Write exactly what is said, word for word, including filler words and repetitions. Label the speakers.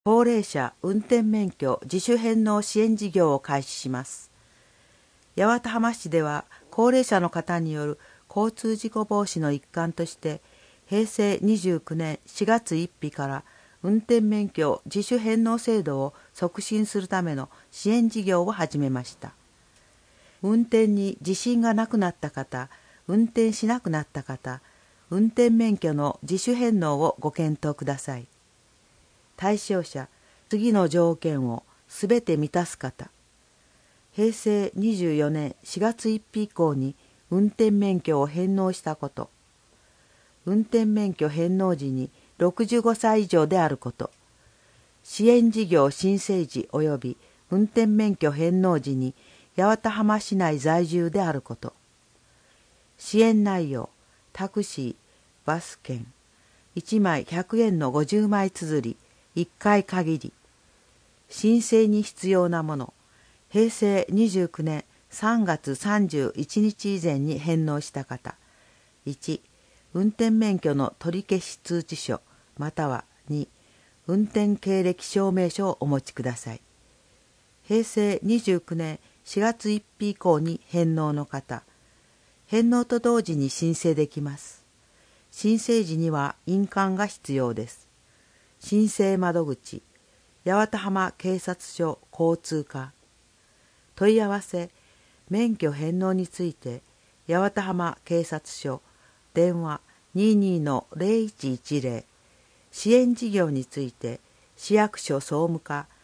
Speaker 1: 高齢者運転免許自主返納支援事業を開始します。八幡浜市では高齢者の方による交通事故防止の一環としてへいせいにじゅうきゅうねんしがつついたちから運転免許自主返納制度を促進するための支援事業を始めました。運転に自信がなくなった方、運転しなくなった方、運転免許の自主返納をご検討ください。対象者、次の条件をすべて満たす方。へいせいにじゅうよねんしがつついたち以降に運転免許を返納したこと。運転免許返納時にろくじゅうごさい以上であること。支援事業申請時及び運転免許返納時に八幡浜市内在住であること。支援内容、タクシー、バス券、いちまいひゃくえんのごじゅうまい綴り、いっかい限り。申請に必要なもの、へいせいにじゅうきゅうねんさんがつさんじゅういちにち以前に返納した方。いち、運転免許の取り消し通知書、またはに、運転経歴証明書をお持ちください。へいせいにじゅうきゅうねんしがつついたち以降に返納の方。返納と同時に申請できます。申請時には印鑑が必要です。申請窓口、八幡浜警察署交通課。問い合わせ、免許返納について、八幡浜警察署、電話 にじゅうにのゼロいちいちゼロ。支援事業について、市役所総務課、